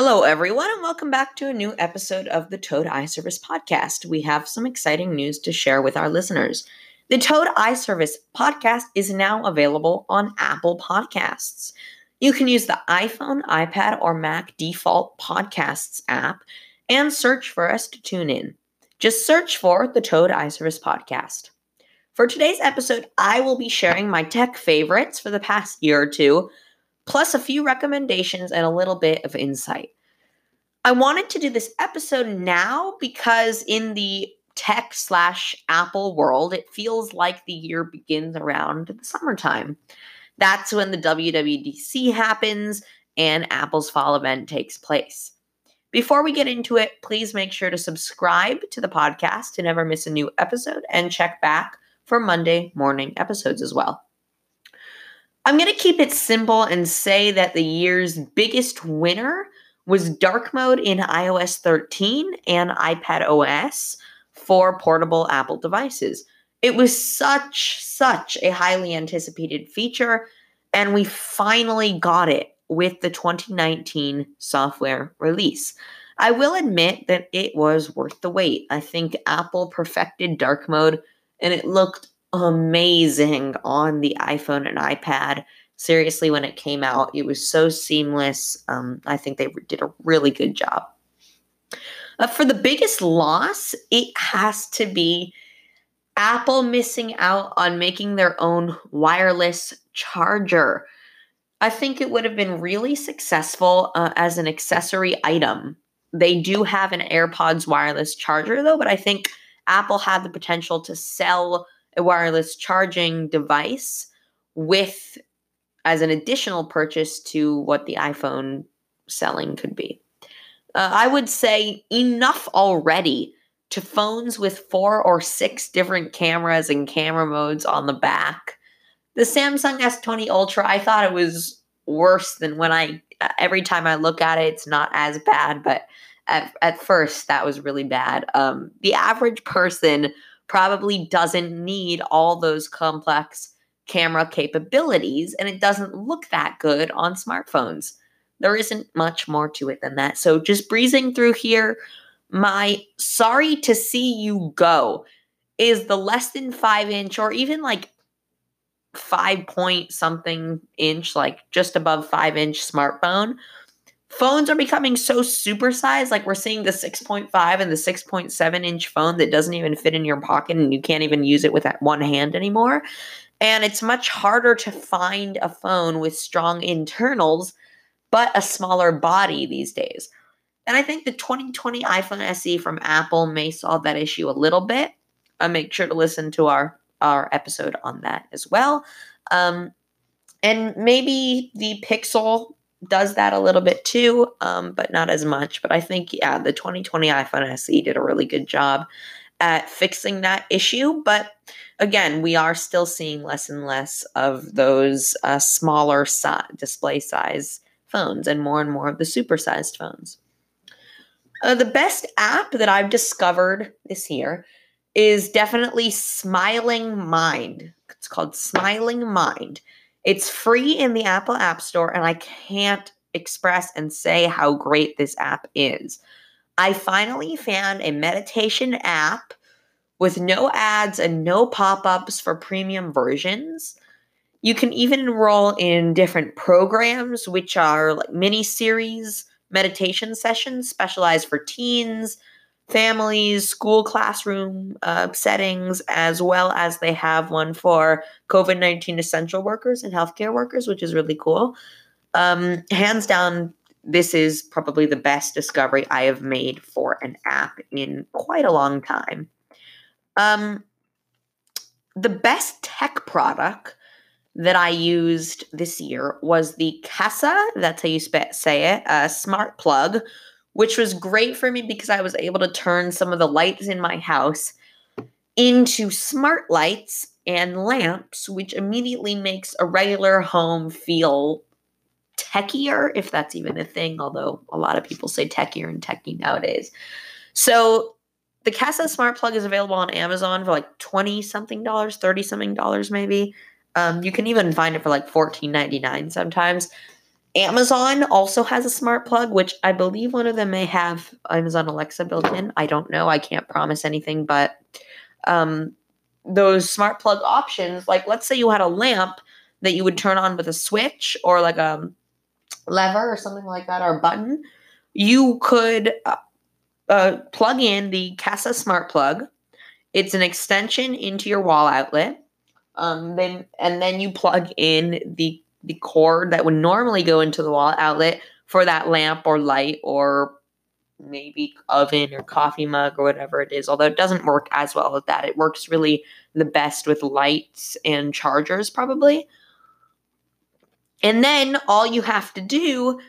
Hello, everyone, and welcome back to a new episode of the Toad Eye Service podcast. We have some exciting news to share with our listeners. The Toad Eye Service podcast is now available on Apple Podcasts. You can use the iPhone, iPad, or Mac default podcasts app and search for us to tune in. Just search for the Toad Eye Service podcast. For today's episode, I will be sharing my tech favorites for the past year or two, plus a few recommendations and a little bit of insight. I wanted to do this episode now because in the tech/Apple world, it feels like the year begins around the summertime. That's when the WWDC happens and Apple's fall event takes place. Before we get into it, please make sure to subscribe to the podcast to never miss a new episode and check back for Monday morning episodes as well. I'm going to keep it simple and say that the year's biggest winner was dark mode in iOS 13 and iPad OS for portable Apple devices. It was such a highly anticipated feature, and we finally got it with the 2019 software release. I will admit that it was worth the wait. I think Apple perfected dark mode, and it looked amazing on the iPhone and iPad. Seriously, when it came out, it was so seamless. I think they did a really good job. For the biggest loss, it has to be Apple missing out on making their own wireless charger. I think it would have been really successful as an accessory item. They do have an AirPods wireless charger, though, but I think Apple had the potential to sell a wireless charging device as an additional purchase to what the iPhone selling could be. I would say enough already to phones with 4 or 6 different cameras and camera modes on the back. The Samsung S20 Ultra, I thought it was worse than every time I look at it, it's not as bad, but at first that was really bad. The average person probably doesn't need all those complex camera capabilities, and it doesn't look that good on smartphones. There isn't much more to it than that. So just breezing through here, my sorry to see you go is the less than 5-inch or even like 5 point something inch, like just above 5-inch smartphone. Phones are becoming so supersized, like we're seeing the 6.5 and the 6.7 inch phone that doesn't even fit in your pocket and you can't even use it with that one hand anymore. And it's much harder to find a phone with strong internals, but a smaller body these days. And I think the 2020 iPhone SE from Apple may solve that issue a little bit. Make sure to listen to our episode on that as well. And maybe the Pixel does that a little bit too, but not as much. But I think, the 2020 iPhone SE did a really good job at fixing that issue. But again, we are still seeing less and less of those smaller display size phones and more of the supersized phones. The best app that I've discovered this year is definitely Smiling Mind. It's called Smiling Mind. It's free in the Apple App Store, and I can't express and say how great this app is. I finally found a meditation app with no ads and no pop-ups for premium versions. You can even enroll in different programs, which are like mini-series meditation sessions specialized for teens, families, school classroom settings, as well as they have one for COVID-19 essential workers and healthcare workers, which is really cool. Hands down, this is probably the best discovery I have made for an app in quite a long time. The best tech product that I used this year was the Kasa, that's how you say it, smart plug, which was great for me because I was able to turn some of the lights in my house into smart lights and lamps, which immediately makes a regular home feel techier, if that's even a thing, although a lot of people say techier and techie nowadays. So the Kasa smart plug is available on Amazon for like $20-something, $30-something maybe. You can even find it for like $14.99 sometimes. Amazon also has a smart plug, which I believe one of them may have Amazon Alexa built in. I don't know. I can't promise anything, but those smart plug options, like let's say you had a lamp that you would turn on with a switch or like a lever or something like that, or a button, you could plug in the Casa Smart Plug. It's an extension into your wall outlet. Then you plug in the cord that would normally go into the wall outlet for that lamp or light or maybe oven or coffee mug or whatever it is. Although it doesn't work as well as that. It works really the best with lights and chargers probably. And then all you have to do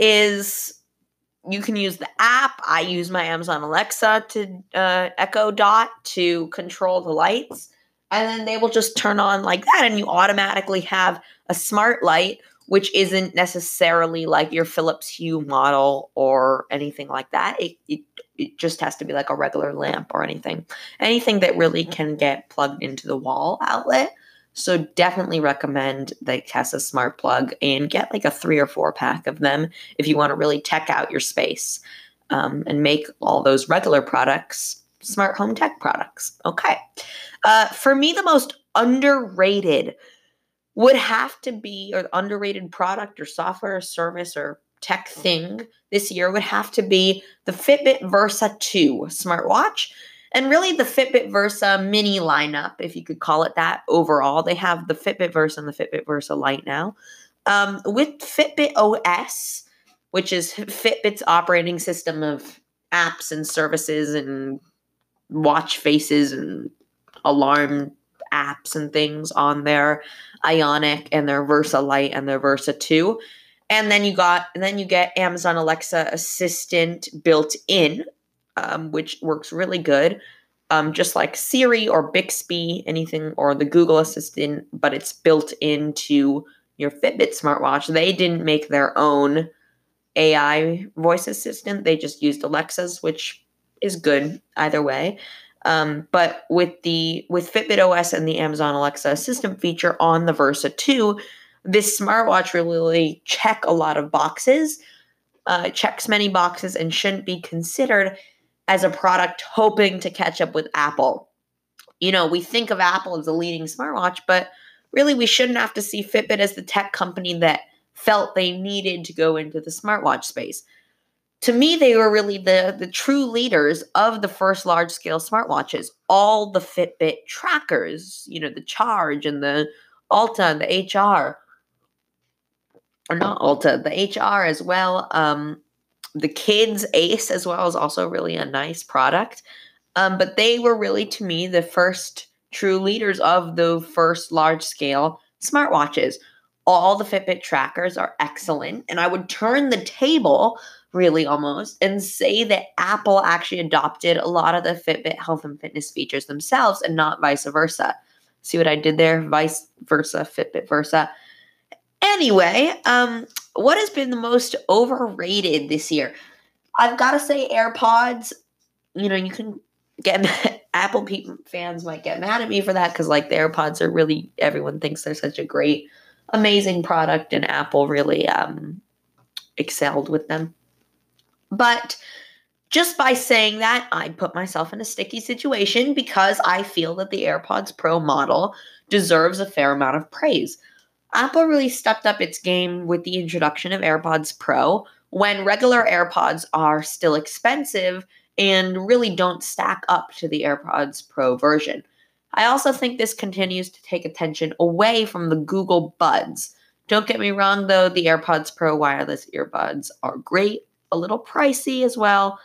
is you can use the app. I use my Amazon Alexa to Echo Dot to control the lights. And then they will just turn on like that. And you automatically have a smart light, which isn't necessarily like your Philips Hue model or anything like that. It just has to be like a regular lamp or anything. Anything that really can get plugged into the wall outlet. So definitely recommend the Casa Smart Plug and get like a 3 or 4 pack of them if you want to really tech out your space and make all those regular products smart home tech products. Okay. For me, the most underrated would have to be, or underrated product or software or service or tech thing this year would have to be the Fitbit Versa 2 smartwatch. And really the Fitbit Versa mini lineup, if you could call it that overall. They have the Fitbit Versa and the Fitbit Versa Lite now. With Fitbit OS, which is Fitbit's operating system of apps and services and watch faces and alarm apps and things on their Ionic and their Versa Lite and their Versa 2. And then you get Amazon Alexa Assistant built in, which works really good. Just like Siri or Bixby, anything, or the Google Assistant, but it's built into your Fitbit smartwatch. They didn't make their own AI voice assistant. They just used Alexa's, which is good either way. But with Fitbit OS and the Amazon Alexa Assistant feature on the Versa 2, this smartwatch really check a lot of boxes, checks many boxes, and shouldn't be considered as a product hoping to catch up with Apple. You know, we think of Apple as a leading smartwatch, but really we shouldn't have to see Fitbit as the tech company that felt they needed to go into the smartwatch space. To me, they were really the true leaders of the first large-scale smartwatches. All the Fitbit trackers, you know, the Charge and the Alta and the HR, or not Alta, the HR as well. The Kids Ace as well is also really a nice product. But they were really, to me, the first true leaders of the first large-scale smartwatches. All the Fitbit trackers are excellent. And I would turn the table, really almost, and say that Apple actually adopted a lot of the Fitbit health and fitness features themselves and not vice versa. See what I did there? Vice versa, Fitbit Versa. Anyway, what has been the most overrated this year? I've got to say AirPods. You know, you can get Apple fans might get mad at me for that because, like, the AirPods are really, everyone thinks they're such a great, amazing product, and Apple really excelled with them. But just by saying that, I put myself in a sticky situation because I feel that the AirPods Pro model deserves a fair amount of praise. Apple really stepped up its game with the introduction of AirPods Pro when regular AirPods are still expensive and really don't stack up to the AirPods Pro version. I also think this continues to take attention away from the Google Buds. Don't get me wrong though, the AirPods Pro wireless earbuds are great, a little pricey as well.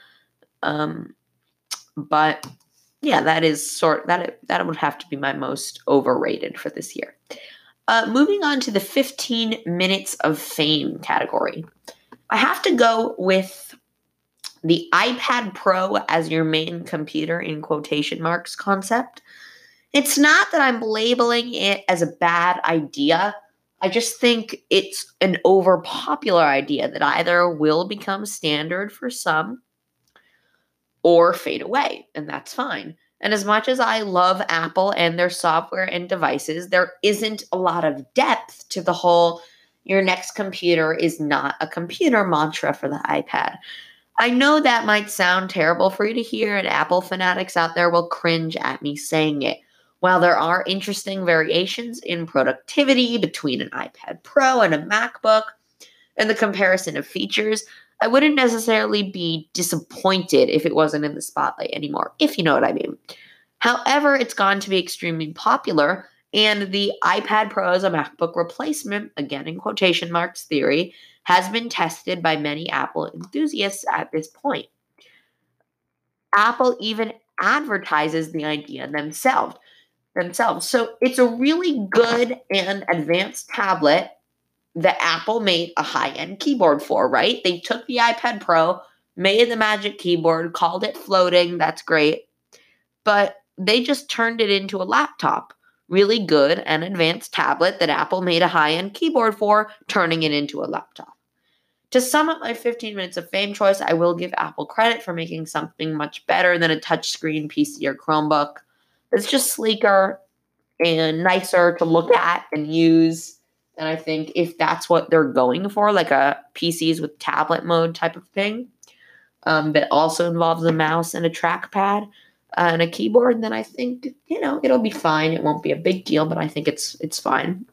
But yeah, that would have to be my most overrated for this year. Moving on to the 15 minutes of fame category. I have to go with the iPad Pro as your main computer in quotation marks concept. It's not that I'm labeling it as a bad idea. I just think it's an overpopular idea that either will become standard for some or fade away, and that's fine. And as much as I love Apple and their software and devices, there isn't a lot of depth to the whole your next computer is not a computer mantra for the iPad. I know that might sound terrible for you to hear, and Apple fanatics out there will cringe at me saying it. While there are interesting variations in productivity between an iPad Pro and a MacBook, and the comparison of features, I wouldn't necessarily be disappointed if it wasn't in the spotlight anymore, if you know what I mean. However, it's gone to be extremely popular, and the iPad Pro as a MacBook replacement, again in quotation marks theory, has been tested by many Apple enthusiasts at this point. Apple even advertises the idea themselves. So it's a really good and advanced tablet that Apple made a high-end keyboard for, right? They took the iPad Pro, made the Magic Keyboard, called it floating, that's great. But they just turned it into a laptop. Really good and advanced tablet that Apple made a high-end keyboard for, turning it into a laptop. To sum up my 15 minutes of fame choice, I will give Apple credit for making something much better than a touchscreen PC or Chromebook. It's just sleeker and nicer to look at and use. And I think if that's what they're going for, like a PCs with tablet mode type of thing, that also involves a mouse and a trackpad and a keyboard, then I think, it'll be fine. It won't be a big deal, but I think it's fine.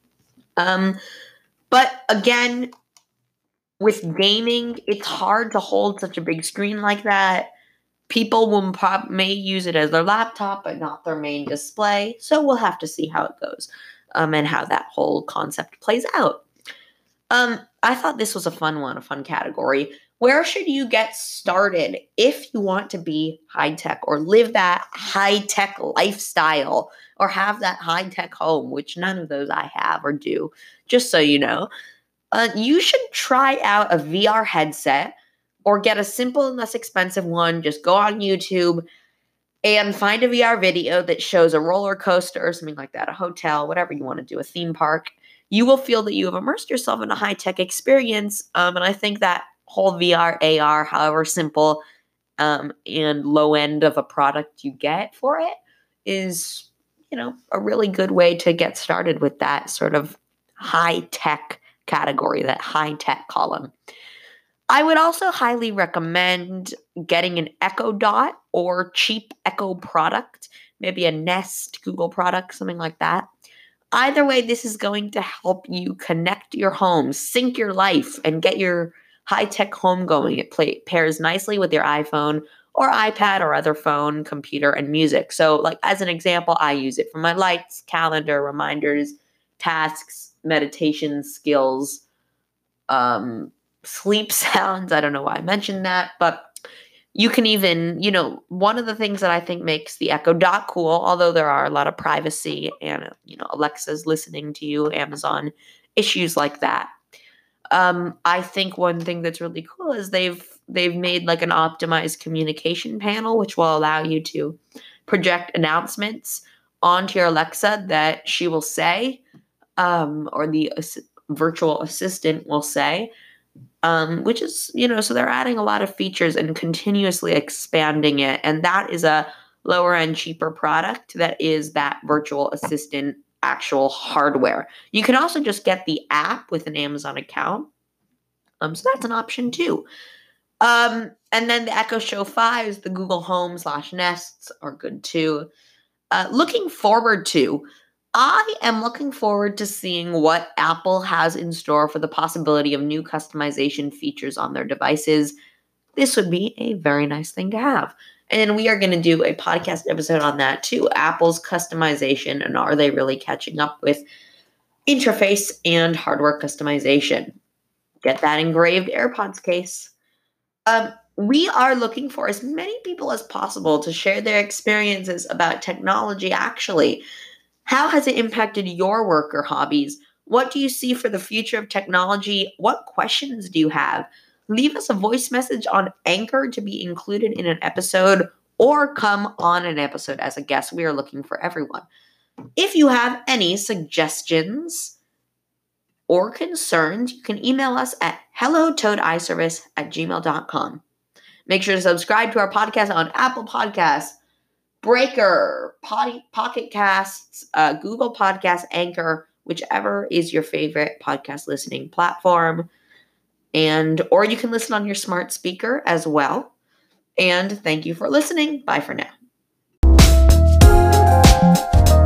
But again, with gaming, it's hard to hold such a big screen like that. People may use it as their laptop, but not their main display. So we'll have to see how it goes, and how that whole concept plays out. I thought this was a fun category. Where should you get started if you want to be high-tech or live that high-tech lifestyle or have that high-tech home, which none of those I have or do, just so you know. You should try out a VR headset or get a simple and less expensive one. Just go on YouTube and find a VR video that shows a roller coaster or something like that, a hotel, whatever you want to do, a theme park. You will feel that you have immersed yourself in a high-tech experience. And I think that whole VR, AR, however simple and low end of a product you get for it is, a really good way to get started with that sort of high-tech category, that high-tech column. I would also highly recommend getting an Echo Dot or cheap Echo product, maybe a Nest Google product, something like that. Either way, this is going to help you connect your home, sync your life, and get your high-tech home going. It pairs nicely with your iPhone or iPad or other phone, computer, and music. So, like as an example, I use it for my lights, calendar, reminders, tasks, meditation skills, sleep sounds. I don't know why I mentioned that, but you can even, one of the things that I think makes the Echo Dot cool, although there are a lot of privacy and, Alexa's listening to you, Amazon, issues like that. I think one thing that's really cool is they've made like an optimized communication panel, which will allow you to project announcements onto your Alexa that she will say, or the virtual assistant will say, which is, so they're adding a lot of features and continuously expanding it. And that is a lower end, cheaper product that is that virtual assistant actual hardware. You can also just get the app with an Amazon account. So that's an option too. And then the Echo Show 5s, the Google Home / Nests are good too. I am looking forward to seeing what Apple has in store for the possibility of new customization features on their devices. This would be a very nice thing to have. And we are going to do a podcast episode on that too. Apple's customization, and are they really catching up with interface and hardware customization? Get that engraved AirPods case. We are looking for as many people as possible to share their experiences about technology actually. How has it impacted your work or hobbies? What do you see for the future of technology? What questions do you have? Leave us a voice message on Anchor to be included in an episode, or come on an episode as a guest. We are looking for everyone. If you have any suggestions or concerns, you can email us at hellotoadiservice@gmail.com. Make sure to subscribe to our podcast on Apple Podcasts, Breaker, Pocket Casts, Google Podcasts, Anchor, whichever is your favorite podcast listening platform. Or you can listen on your smart speaker as well. And thank you for listening. Bye for now.